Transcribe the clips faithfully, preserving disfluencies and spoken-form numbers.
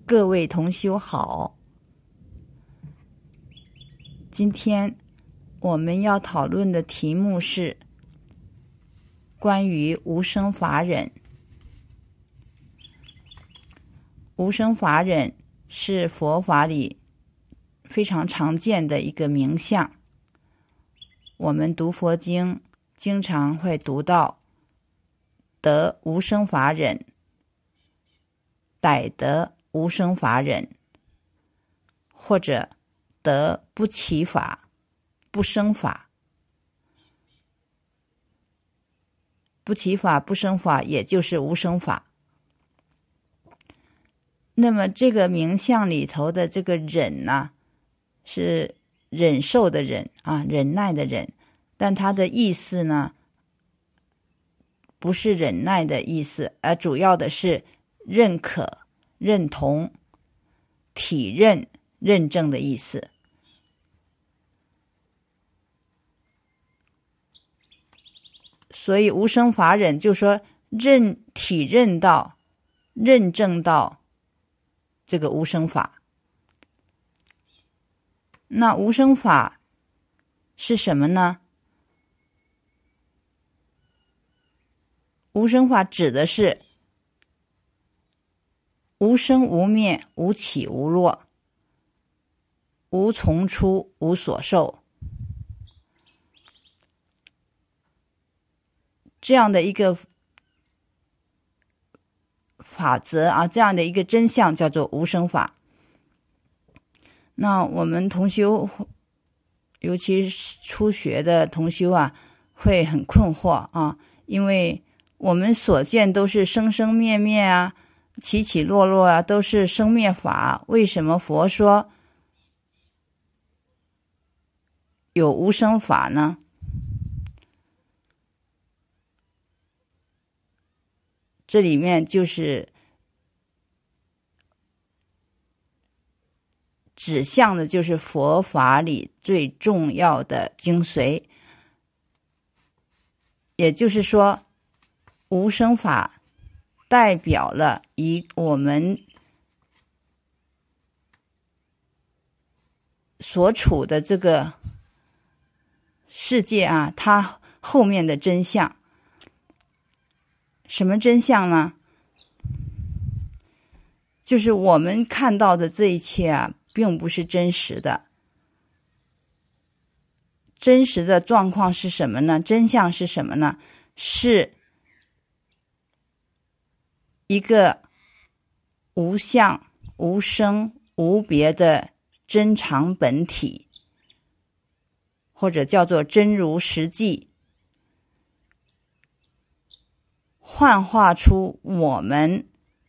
各位同修好，今天我们要讨论的题目是关于无生法忍。无生法忍是佛法里非常常见的一个名相，我们读佛经经常会读到得无生法忍，逮得无生法忍，或者得不起法、不生法。不起法、不生法也就是无生法。那么这个名相里头的这个忍呢，是忍受的忍啊，忍耐的忍，但它的意思呢不是忍耐的意思，而主要的是认可、认同、体认、认证的意思。所以无生法忍就说认体认到、认证到这个无生法。那无生法是什么呢？无生法指的是无生无灭、无起无落、无从出、无所受，这样的一个法则啊，这样的一个真相叫做无生法。那我们同修，尤其是初学的同修啊，会很困惑啊，因为我们所见都是生生灭灭啊，起起落落啊，都是生灭法，为什么佛说有无生法呢？这里面就是指向的就是佛法里最重要的精髓，也就是说无生法代表了以我们所处的这个世界啊，它后面的真相。什么真相呢？就是我们看到的这一切啊，并不是真实的。真实的状况是什么呢？真相是什么呢？是一个无相、无生、无别的真常本体，或者叫做真如实际，幻化出我们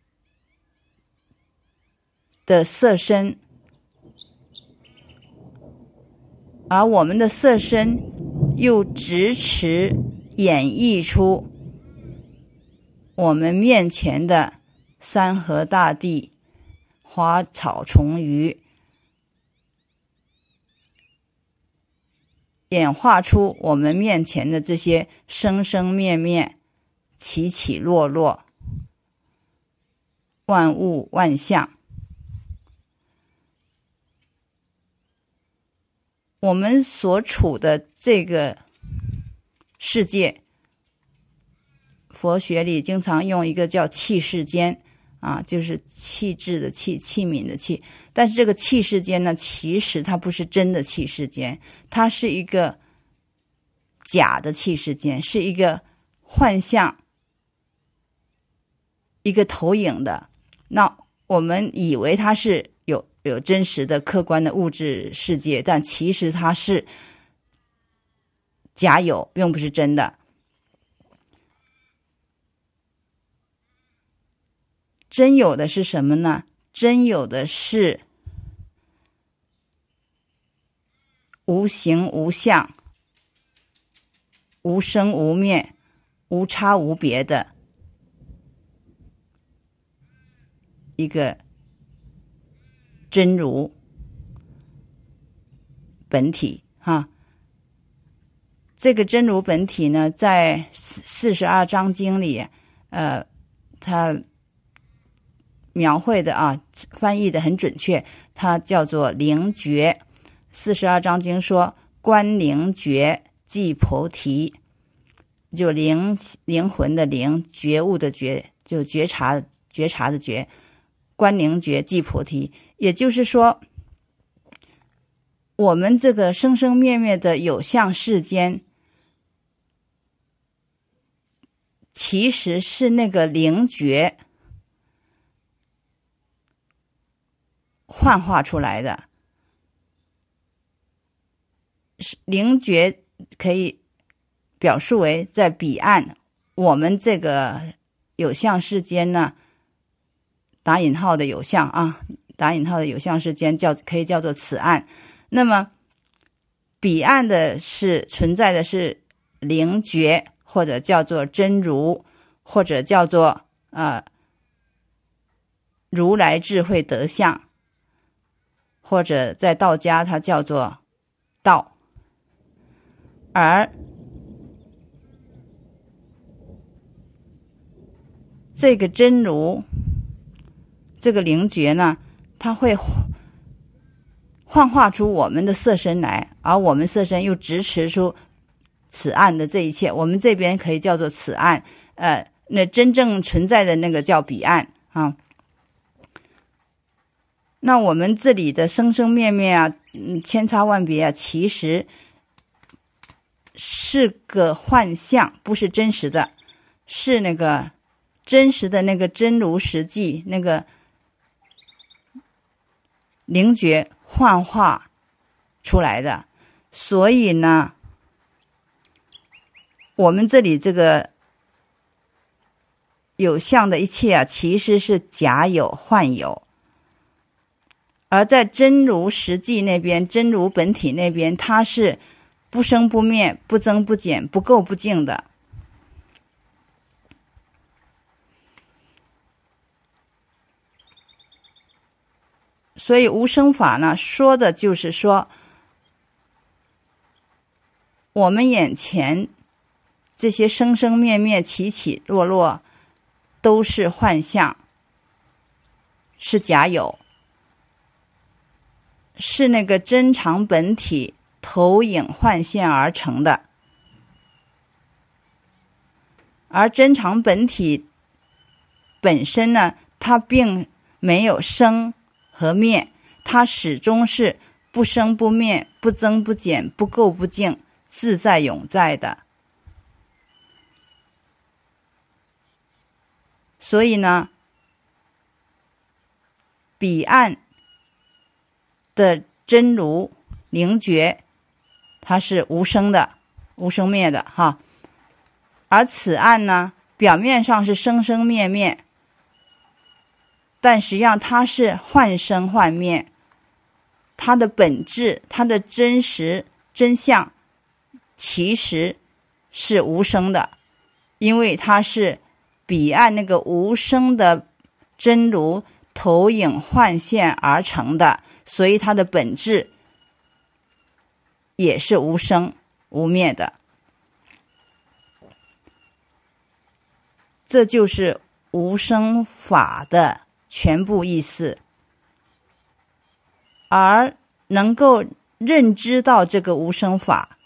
的色身，而我们的色身又直持演绎出我们面前的山河大地、花草虫鱼，演化出我们面前的这些生生灭灭、起起落落、万物万象。我们所处的这个世界，佛学里经常用一个叫器世间啊，就是气质的气、器皿的器。但是这个器世间呢，其实它不是真的器世间，它是一个假的器世间，是一个幻象，一个投影的。那我们以为它是有有真实的客观的物质世界，但其实它是假有，并不是真的。真有的是什么呢？真有的是无形无相、无生无灭、无差无别的一个真如本体哈。这个真如本体呢，在四十二章经里，呃，它描绘的啊，翻译的很准确，它叫做灵觉。四十二章经说，观灵觉即菩提，就灵灵魂的灵，觉悟的觉，就觉察觉察的觉，观灵觉即菩提。也就是说，我们这个生生灭灭的有相世间，其实是那个灵觉幻化出来的。灵觉可以表述为在彼岸，我们这个有相世间呢，打引号的有相啊，打引号的有相世间叫可以叫做此岸。那么彼岸的是存在的是灵觉，或者叫做真如，或者叫做呃如来智慧德相，或者在道家它叫做道。而这个真如，这个灵觉呢，它会幻化出我们的色身来，而我们色身又直持出此岸的这一切。我们这边可以叫做此岸，呃，那真正存在的那个叫彼岸啊。那我们这里的生生灭灭啊，嗯，千差万别啊，其实是个幻象，不是真实的，是那个真实的那个真如实际，那个灵觉幻化出来的。所以呢，我们这里这个有相的一切啊，其实是假有幻有。而在真如实际那边，真如本体那边，它是不生不灭，不增不减，不垢不净的。所以无生法呢，说的就是说，我们眼前这些生生灭灭、起起落落，都是幻象，是假有，是那个真常本体投影幻现而成的。而真常本体本身呢，它并没有生和灭，它始终是不生不灭，不增不减，不垢不净，自在永在的。所以呢，彼岸的真如灵觉，它是无生的，无生灭的哈。而此岸呢，表面上是生生灭灭，但实际上它是幻生幻灭，它的本质，它的真实真相其实是无生的，因为它是彼岸那个无生的真如投影幻现而成的，所以它的本质也是无生无灭的。这就是无生法的全部意思。而能够认知到这个无生法，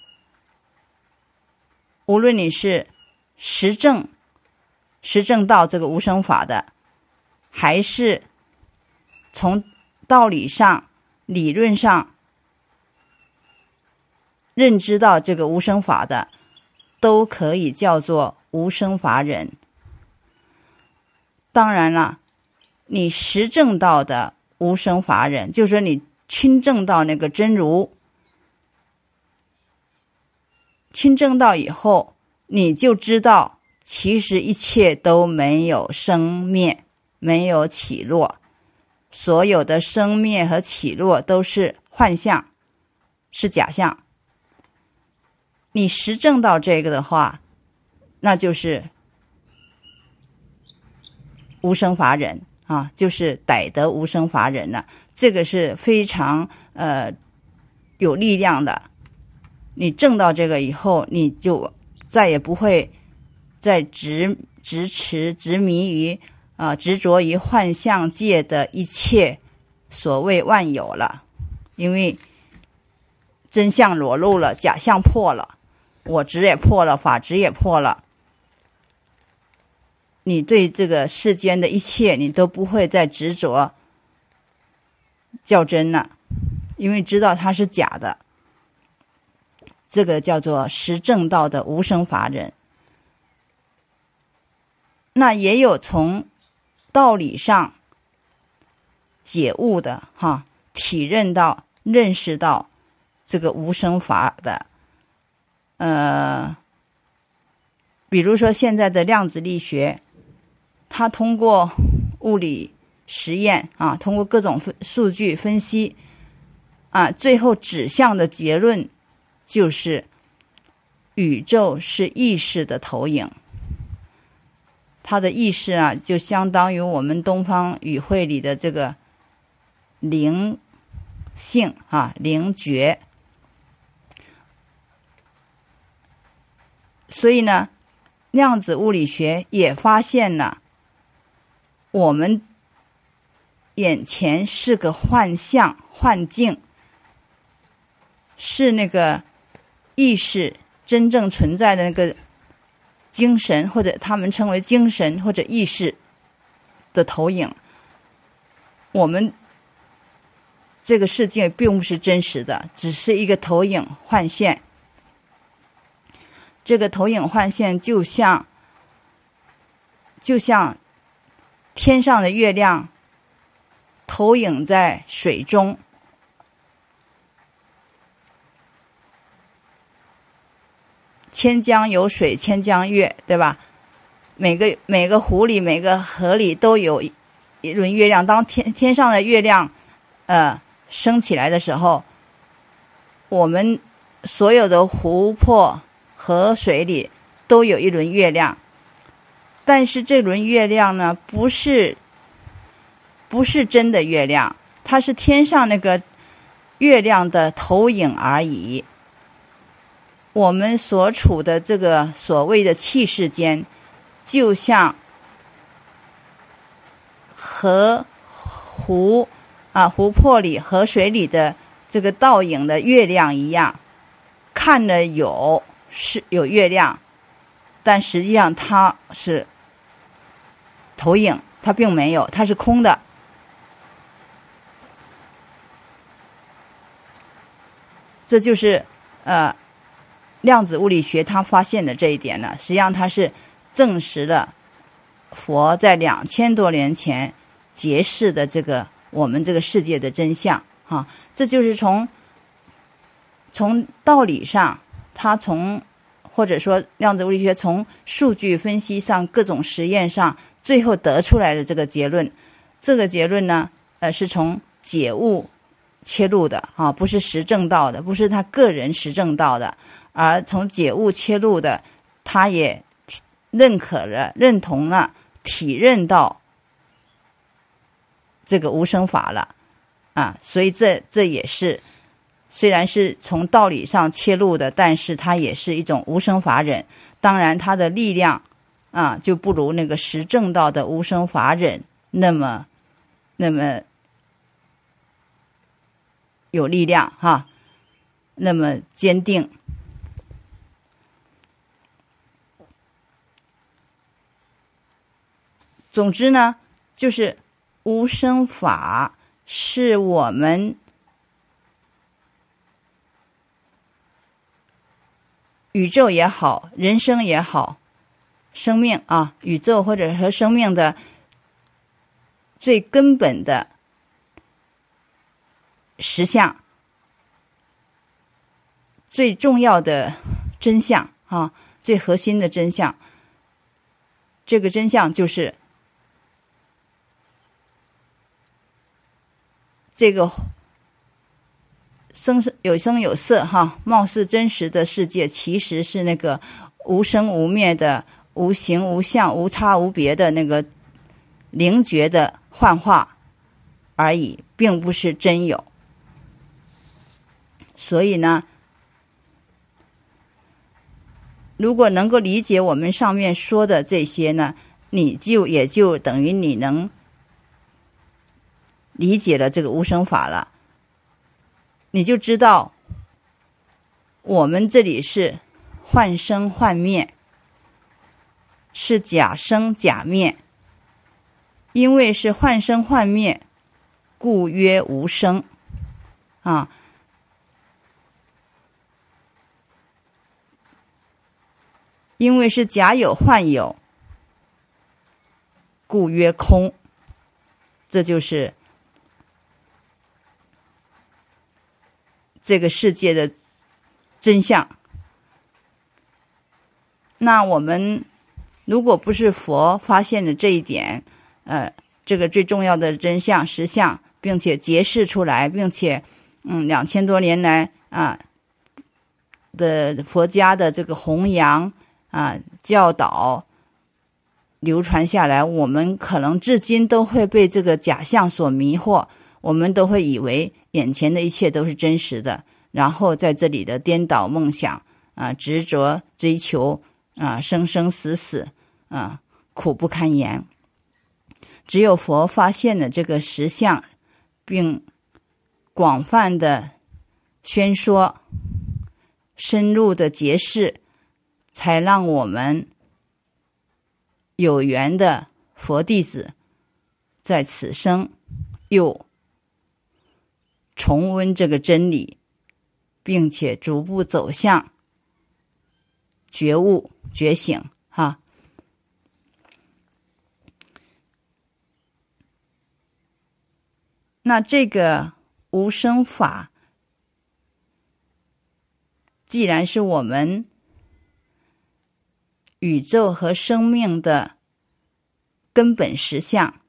无论你是实证实证到这个无生法的，还是从道理上理论上认知到这个无生法的，都可以叫做无生法忍。当然了，你实证到的无生法忍，就是说你亲证到那个真如，亲证到以后，你就知道其实一切都没有生灭，没有起落，所有的生灭和起落都是幻象，是假象。你实证到这个的话，那就是无生法忍啊，就是逮得无生法忍了。这个是非常呃有力量的。你证到这个以后，你就再也不会再执执持执迷于啊、呃、执着于幻象界的一切所谓万有了，因为真相裸露了，假象破了，我执也破了，法执也破了，你对这个世间的一切你都不会再执着较真了，因为知道它是假的。这个叫做实证道的无生法忍。那也有从道理上解悟的哈，体认到认识到这个无生法的，呃，比如说现在的量子力学，它通过物理实验啊，通过各种数据分析啊，最后指向的结论就是宇宙是意识的投影。它的意识啊，就相当于我们东方语汇里的这个灵性啊，灵觉。所以呢，量子物理学也发现了我们眼前是个幻象幻境，是那个意识真正存在的那个精神，或者他们称为精神或者意识的投影。我们这个世界并不是真实的，只是一个投影幻现。这个投影幻现就像就像天上的月亮投影在水中，千江有水千江月，对吧？每个每个湖里每个河里都有一轮月亮。当天天上的月亮呃升起来的时候，我们所有的湖泊河水里都有一轮月亮。但是这轮月亮呢，不是不是真的月亮，它是天上那个月亮的投影而已。我们所处的这个所谓的气世间，就像河湖啊湖泊里河水里的这个倒影的月亮一样，看着有是有月亮，但实际上它是投影，它并没有，它是空的。这就是呃量子物理学它发现的这一点呢，实际上它是证实了佛在两千多年前揭示的这个我们这个世界的真相哈。这就是从从道理上，它从或者说量子物理学从数据分析上各种实验上最后得出来的这个结论。这个结论呢，呃，是从解悟切入的啊，不是实证道的，不是他个人实证道的，而从解悟切入的，他也认可了、认同了、体认到这个无生法了啊。所以这这也是虽然是从道理上切入的，但是它也是一种无生法忍。当然，它的力量啊，就不如那个实证道的无生法忍那么那么有力量哈，那么坚定。总之呢，就是无生法是我们宇宙也好，人生也好，生命啊，宇宙或者和生命的最根本的实相，最重要的真相啊，最核心的真相。这个真相就是这个生有声有色哈，貌似真实的世界，其实是那个无生无灭的、无形无相、无差无别的那个灵觉的幻化而已，并不是真有。所以呢，如果能够理解我们上面说的这些呢， 你就也就等于你能理解了这个无生法了，你就知道我们这里是幻生幻灭，是假生假灭，因为是幻生幻灭，故曰无生啊。因为是假有幻有，故曰空。这就是这个世界的真相。那我们如果不是佛发现了这一点，呃，这个最重要的真相实相，并且揭示出来，并且，嗯，两千多年来啊的佛家的这个弘扬啊教导流传下来，我们可能至今都会被这个假象所迷惑，我们都会以为眼前的一切都是真实的，然后在这里的颠倒梦想啊，执着追求啊，生生死死啊，苦不堪言。只有佛发现了这个实相，并广泛的宣说，深入的揭示，才让我们有缘的佛弟子在此生又重温这个真理，并且逐步走向觉悟觉醒哈。那这个无生法既然是我们宇宙和生命的根本实相，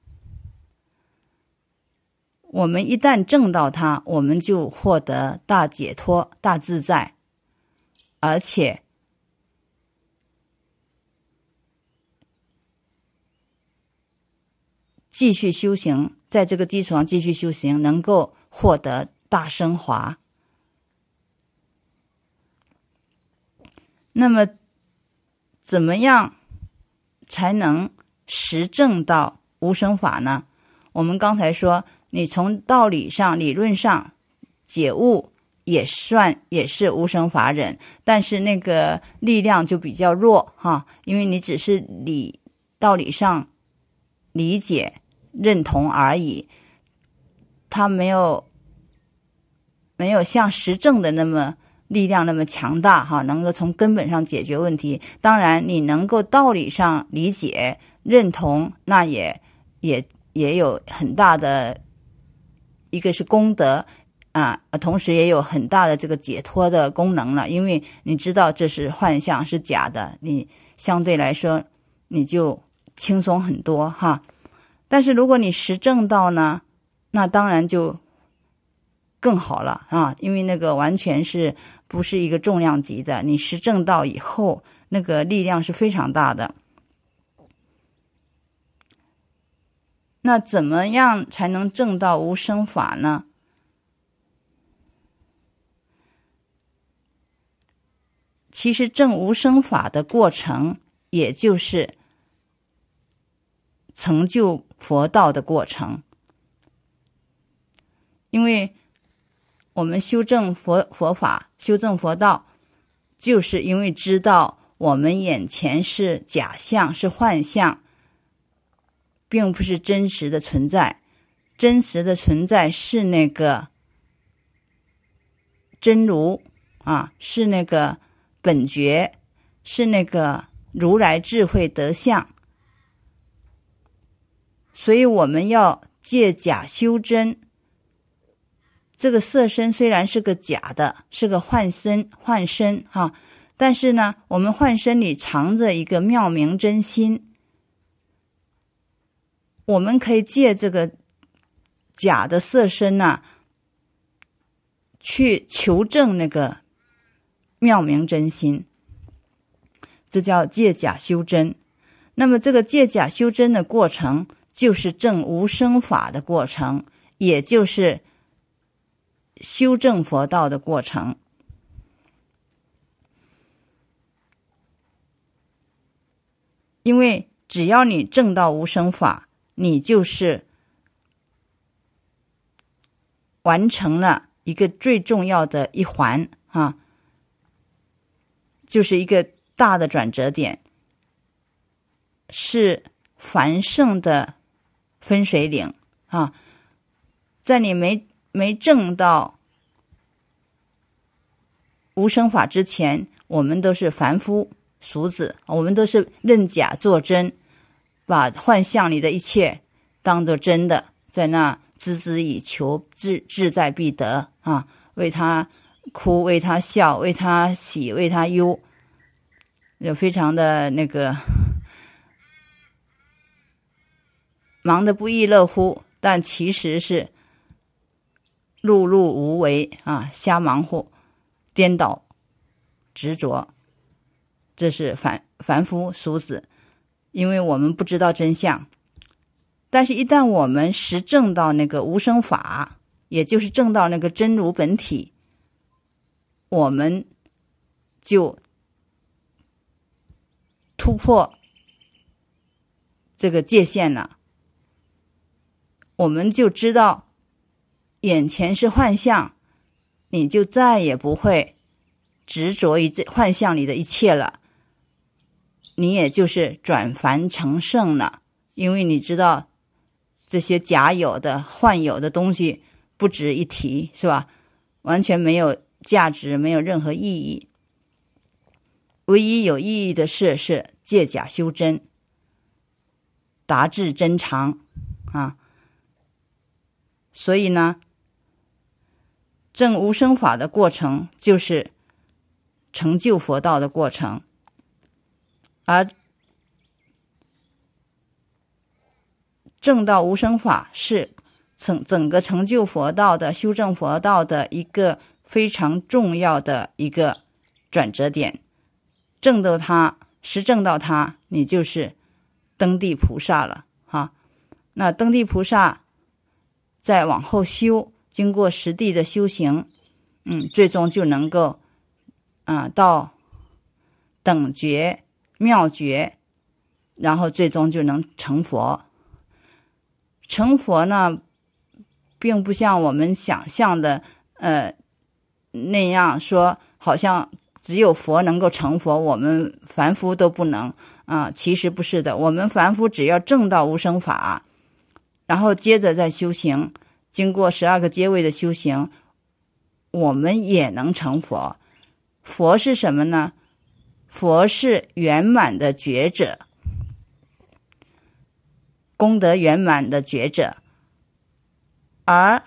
我们一旦证到它，我们就获得大解脱、大自在，而且继续修行，在这个基础上继续修行，能够获得大升华。那么怎么样才能实证到无生法呢？我们刚才说，你从道理上、理论上解悟也算也是无生法忍，但是那个力量就比较弱哈，因为你只是理道理上理解认同而已，它没有没有像实证的那么力量那么强大哈，能够从根本上解决问题。当然你能够道理上理解认同，那也也也有很大的一个是功德啊，同时也有很大的这个解脱的功能了，因为你知道这是幻象是假的，你相对来说你就轻松很多哈。但是如果你实证到呢，那当然就更好了啊，因为那个完全是不是一个重量级的，你实证到以后那个力量是非常大的。那怎么样才能证到无生法呢？其实证无生法的过程，也就是成就佛道的过程。因为我们修正佛佛法、修正佛道，就是因为知道我们眼前是假象、是幻象，并不是真实的存在。真实的存在是那个真如啊，是那个本觉，是那个如来智慧德相。所以我们要借假修真。这个色身虽然是个假的，是个幻身幻身哈，但是呢，我们幻身里藏着一个妙明真心，我们可以借这个假的色身呢、啊，去求证那个妙明真心，这叫借假修真。那么这个借假修真的过程，就是证无生法的过程，也就是修正佛道的过程。因为只要你证到无生法，你就是完成了一个最重要的一环啊，就是一个大的转折点，是凡圣的分水岭啊。在你没没证到无生法之前，我们都是凡夫俗子，我们都是认假作真，把幻象里的一切当作真的，在那孜孜以求，志志在必得啊！为他哭，为他笑，为他喜，为他忧，就非常的那个忙得不亦乐乎，但其实是碌碌无为啊，瞎忙活，颠倒执着，这是凡凡夫俗子，因为我们不知道真相。但是一旦我们实证到那个无生法，也就是证到那个真如本体，我们就突破这个界限了，我们就知道眼前是幻象，你就再也不会执着于这幻象里的一切了，你也就是转凡成圣了。因为你知道这些假有的幻有的东西不值一提，是吧？完全没有价值，没有任何意义。唯一有意义的事是借假修真，达至真常啊。所以呢，证无生法的过程就是成就佛道的过程，而证到无生法是整整个成就佛道的修正佛道的一个非常重要的一个转折点。证到它，实证到它，你就是登地菩萨了哈。那登地菩萨再往后修，经过实地的修行，嗯，最终就能够啊到等觉妙觉，然后最终就能成佛。成佛呢，并不像我们想象的呃那样说，好像只有佛能够成佛，我们凡夫都不能啊。其实不是的，我们凡夫只要证到无生法，然后接着再修行，经过十二个阶位的修行，我们也能成佛。佛是什么呢？佛是圆满的觉者，功德圆满的觉者。而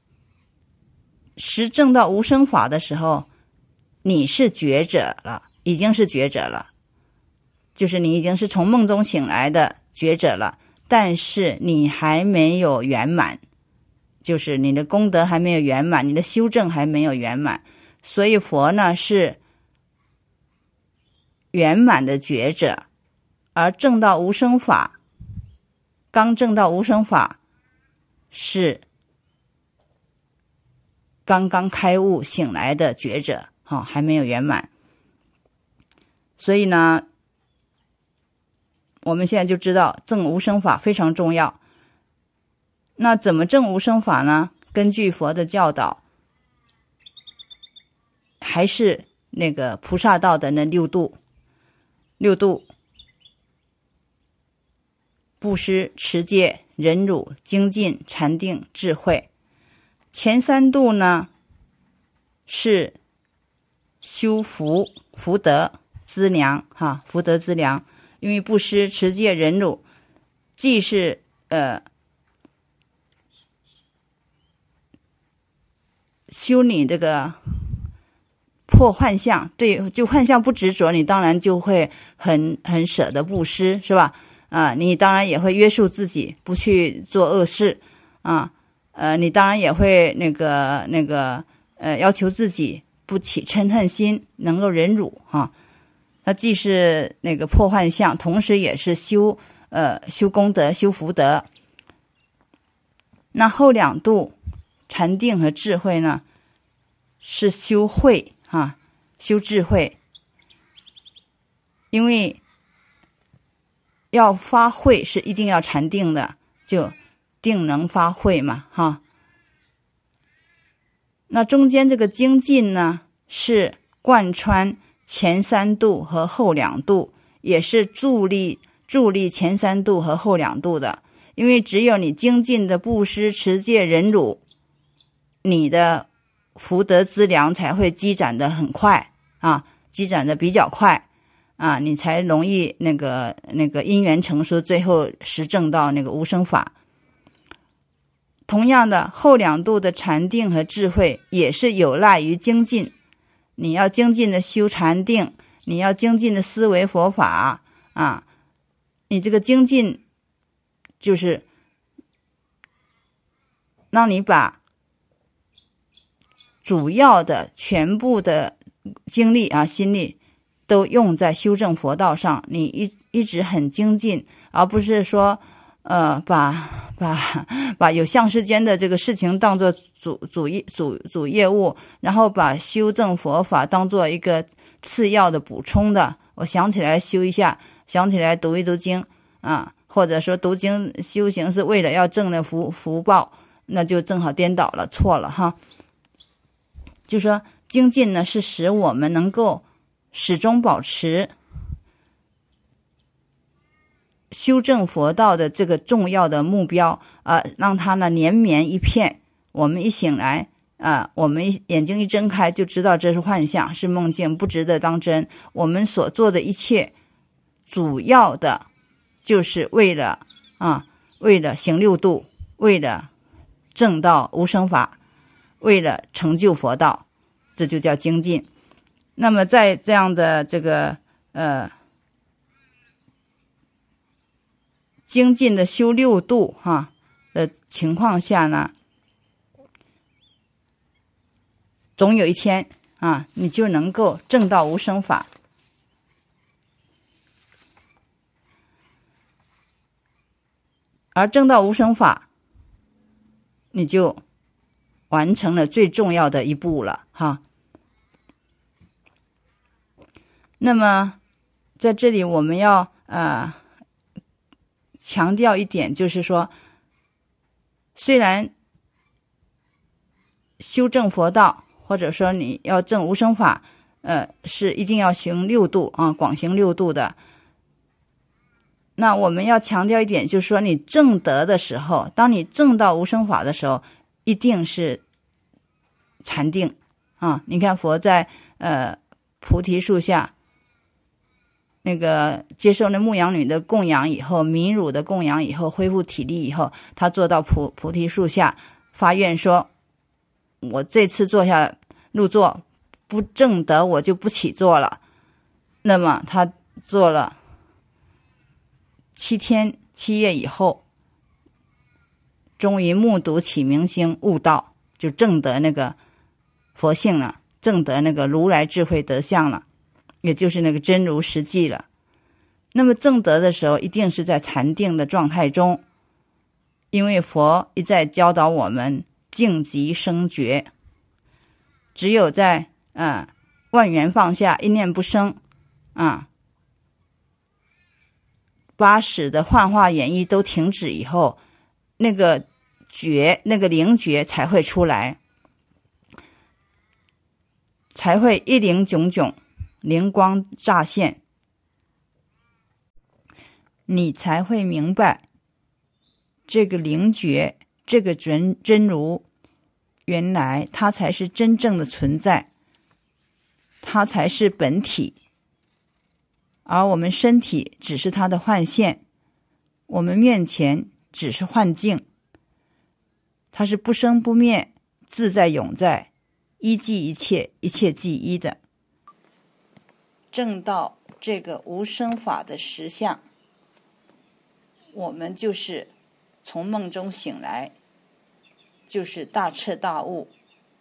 实证到无生法的时候，你是觉者了，已经是觉者了，就是你已经是从梦中醒来的觉者了，但是你还没有圆满，就是你的功德还没有圆满，你的修正还没有圆满。所以佛呢是圆满的觉者，而证到无生法，刚证到无生法是刚刚开悟醒来的觉者，哦，还没有圆满。所以呢，我们现在就知道证无生法非常重要。那怎么证无生法呢？根据佛的教导，还是那个菩萨道的那六度，六度：布施、持戒、忍辱、精进、禅定、智慧。前三度呢是修福福德资粮哈，福德资粮。因为布施、持戒、忍辱，既是呃修你这个破幻象，对，就幻象不执着，你当然就会很很舍得布施，是吧？啊，你当然也会约束自己，不去做恶事啊。呃，你当然也会那个那个呃要求自己不起嗔恨心，能够忍辱哈。啊它既是那个破幻象，同时也是修呃修功德、修福德。那后两度禅定和智慧呢，是修慧啊，修智慧。因为要发慧是一定要禅定的，就定能发慧嘛哈。那中间这个精进呢，是贯穿前三度和后两度，也是助力助力前三度和后两度的。因为只有你精进的布施、持戒、忍辱，你的福德资粮才会积攒的很快啊，积攒的比较快啊，你才容易那个那个因缘成熟，最后实证到那个无生法。同样的，后两度的禅定和智慧也是有赖于精进。你要精进的修禅定，你要精进的思维佛法啊，你这个精进就是让你把主要的全部的精力啊心力都用在修正佛道上，你一一直很精进，而不是说呃把把把有相世间的这个事情当作主主业主主业务，然后把修正佛法当作一个次要的补充的。我想起来修一下，想起来读一读经啊，或者说读经修行是为了要挣了福福报，那就正好颠倒了，错了哈。就说精进呢，是使我们能够始终保持修正佛道的这个重要的目标啊、呃，让它呢连绵一片。我们一醒来啊、呃，我们眼睛一睁开就知道这是幻象，是梦境，不值得当真。我们所做的一切，主要的就是为了啊，为了行六度，为了证道无生法，为了成就佛道，这就叫精进。那么在这样的这个呃。精进的修六度哈的情况下呢，总有一天啊，你就能够证到无生法。而证到无生法，你就完成了最重要的一步了哈。那么在这里我们要呃强调一点，就是说，虽然修正佛道，或者说你要证无生法，呃，是一定要行六度啊，广行六度的。那我们要强调一点，就是说，你证得的时候，当你证到无生法的时候，一定是禅定啊。你看佛在呃菩提树下。那个接受了牧羊女的供养以后，民乳的供养以后，恢复体力以后，他坐到菩菩提树下发愿说，我这次坐下入座不证得，我就不起坐了。那么他坐了七天七夜以后，终于目睹启明星悟道，就证得那个佛性了，证得那个如来智慧德相了，也就是那个真如实际了。那么证得的时候，一定是在禅定的状态中，因为佛一再教导我们静极生觉，只有在啊、呃、万缘放下，一念不生啊，八识的幻化演绎都停止以后，那个觉那个灵觉才会出来，才会一灵炯炯，灵光乍现，你才会明白这个灵觉，这个真真如，原来它才是真正的存在，它才是本体，而我们身体只是它的幻现，我们面前只是幻境，它是不生不灭，自在永在，一即一切，一切即一的。证到这个无生法的实相，我们就是从梦中醒来，就是大彻大悟，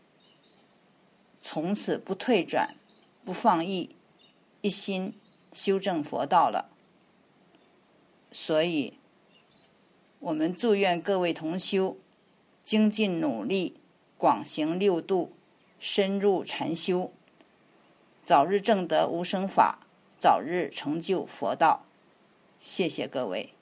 从此不退转，不放逸，一心修正佛道了。所以我们祝愿各位同修精进努力，广行六度，深入禅修，早日证得无生法，早日成就佛道。 谢谢各位。